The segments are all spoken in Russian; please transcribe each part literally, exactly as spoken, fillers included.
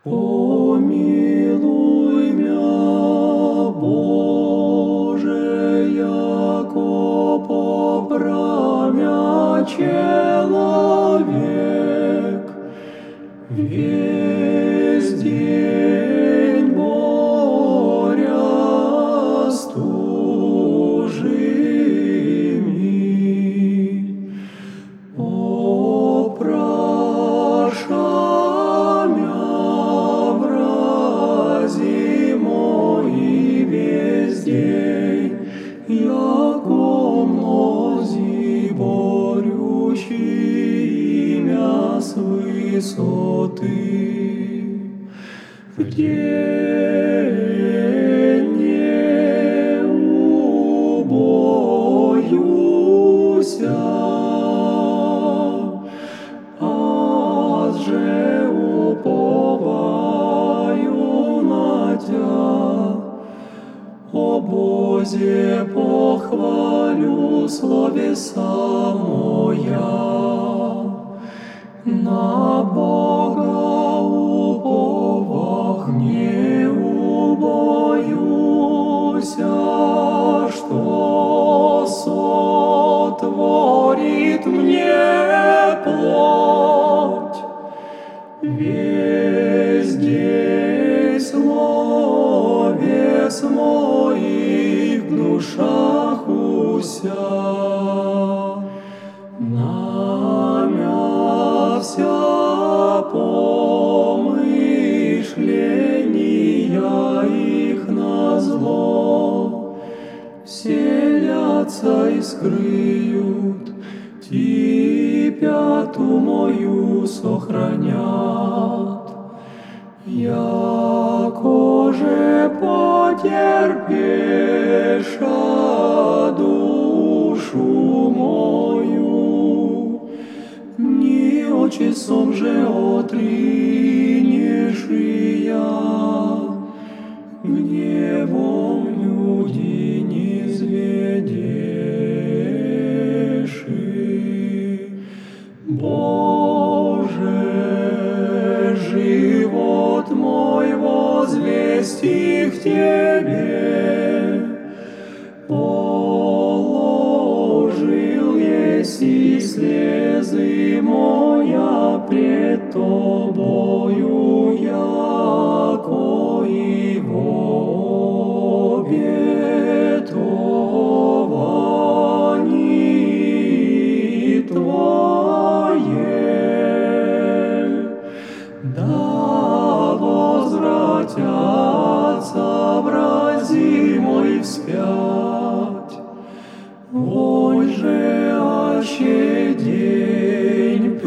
Помилуй мя, Боже, яко попрамя человек, весь день боря с тужими. О, праша мя, врази мои весь день, яко мнози борющие имя с высоты. В день не убоюся, аз же уповаю на Тя. О Бозе, похвалю словеса моя, на Бога уповах не убоюся, что сотворит мне плоть. Весь день словес моих в душах уся, намя вся помышления их на зло вселятся и скрыют, типяту мою сохранят. Яко же потерпеша душу мою, ни очесом же отринешь я, гневом люди не зведешь. Боже, живот мой возвести к Тебе, положил еси слезы моя пред Тобою, яко и в обетовании Твое. Да возвратятся врази мои вспять. Ой же, аще день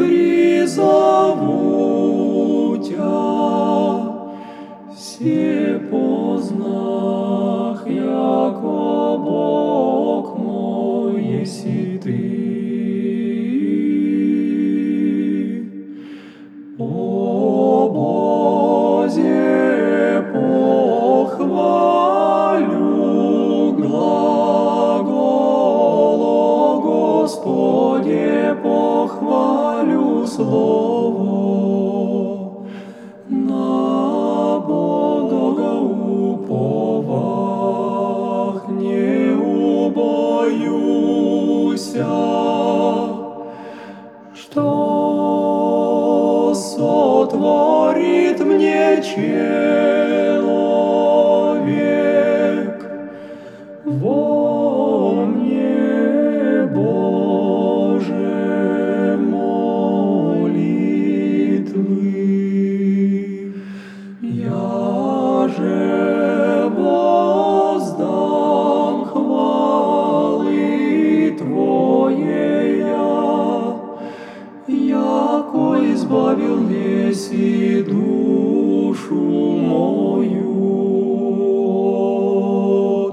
призову Тя, все познах, яко Бог мой еси Ты. О Бозе, похвалю глаголо, Господе, похвалю слово. На Бога уповах не убоюся, что сотворит мне человек. Во мне, Боже, молитвы, я же воздам хвалы Твоея, яко избавил еси душу мою от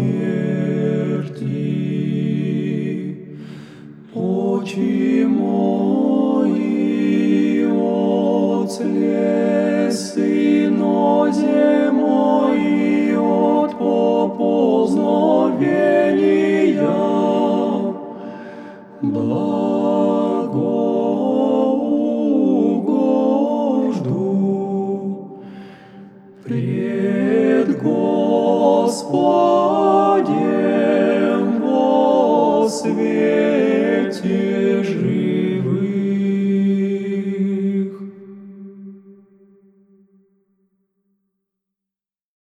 смерти. Очи мои от слез и нозе мои от попознавения. Благоугожду Господем во свете.